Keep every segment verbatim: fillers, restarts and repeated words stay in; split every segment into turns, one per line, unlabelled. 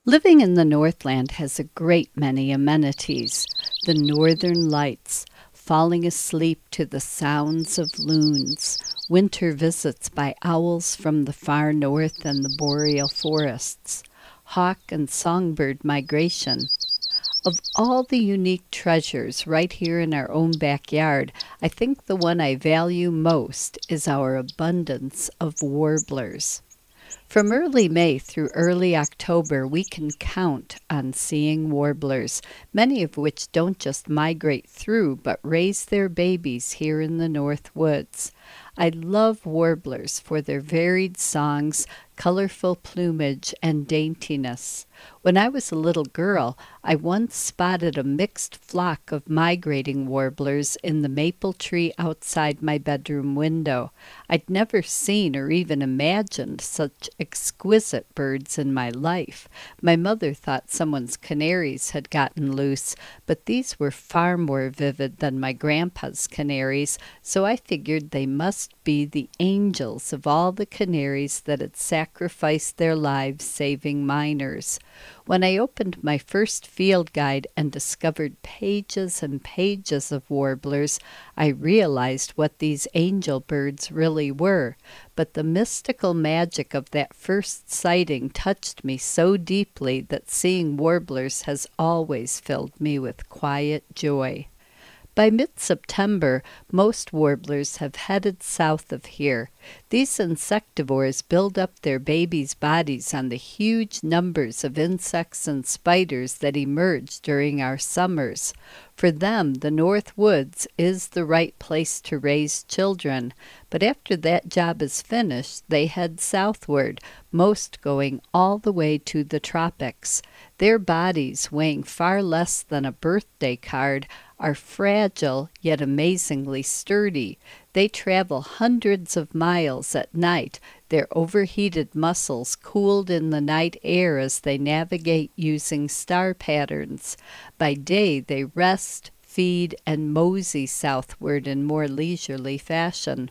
Living in the Northland has a great many amenities. The northern lights, falling asleep to the sounds of loons, winter visits by owls from the far north and the boreal forests, hawk and songbird migration. Of all the unique treasures right here in our own backyard, I think the one I value most is our abundance of warblers. From early May through early October, we can count on seeing warblers, many of which don't just migrate through but raise their babies here in the North Woods. I love warblers for their varied songs, colorful plumage, and daintiness. When I was a little girl, I once spotted a mixed flock of migrating warblers in the maple tree outside my bedroom window. I'd never seen or even imagined such exquisite birds in my life. My mother thought someone's canaries had gotten loose, but these were far more vivid than my grandpa's canaries, so I figured they must be the angels of all the canaries that had sacrificed their lives saving miners. When I opened my first field guide and discovered pages and pages of warblers, I realized what these angel birds really were. But the mystical magic of that first sighting touched me so deeply that seeing warblers has always filled me with quiet joy. By mid-September, most warblers have headed south of here. These insectivores build up their babies' bodies on the huge numbers of insects and spiders that emerge during our summers. For them, the North Woods is the right place to raise children, but after that job is finished, they head southward, most going all the way to the tropics. Their bodies, weighing far less than a birthday card, are fragile yet amazingly sturdy. They travel hundreds of miles at night, their overheated muscles cooled in the night air as they navigate using star patterns. By day they rest, feed, and mosey southward in more leisurely fashion.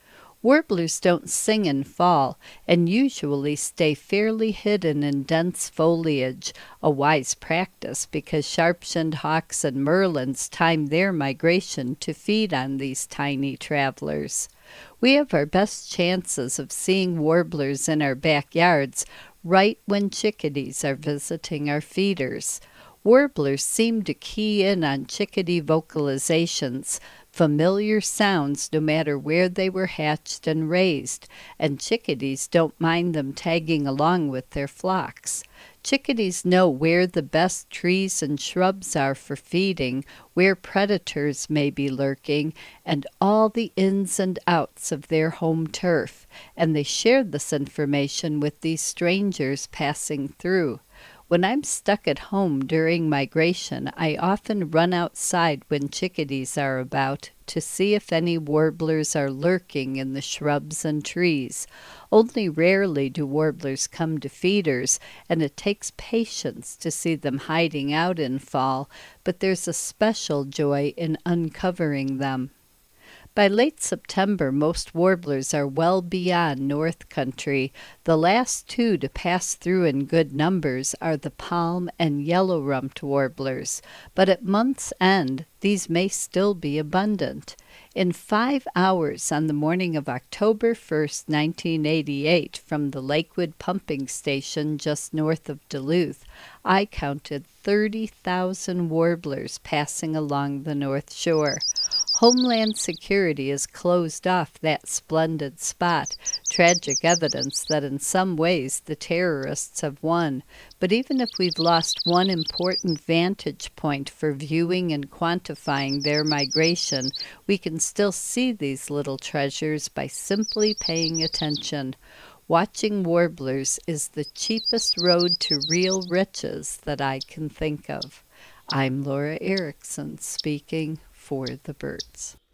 Warblers don't sing in fall and usually stay fairly hidden in dense foliage, a wise practice because sharp-shinned hawks and merlins time their migration to feed on these tiny travelers. We have our best chances of seeing warblers in our backyards right when chickadees are visiting our feeders. Warblers seem to key in on chickadee vocalizations, familiar sounds no matter where they were hatched and raised, and chickadees don't mind them tagging along with their flocks. Chickadees know where the best trees and shrubs are for feeding, where predators may be lurking, and all the ins and outs of their home turf, and they share this information with these strangers passing through. When I'm stuck at home during migration, I often run outside when chickadees are about to see if any warblers are lurking in the shrubs and trees. Only rarely do warblers come to feeders, and it takes patience to see them hiding out in fall, but there's a special joy in uncovering them. By late September, most warblers are well beyond North Country. The last two to pass through in good numbers are the palm and yellow-rumped warblers, but at month's end, these may still be abundant. In five hours on the morning of October first, nineteen eighty-eight, from the Lakewood pumping station just north of Duluth, I counted thirty thousand warblers passing along the North Shore. Homeland Security has closed off that splendid spot, tragic evidence that in some ways the terrorists have won. But even if we've lost one important vantage point for viewing and quantifying their migration, we can still see these little treasures by simply paying attention. Watching warblers is the cheapest road to real riches that I can think of. I'm Laura Erickson speaking for the birds.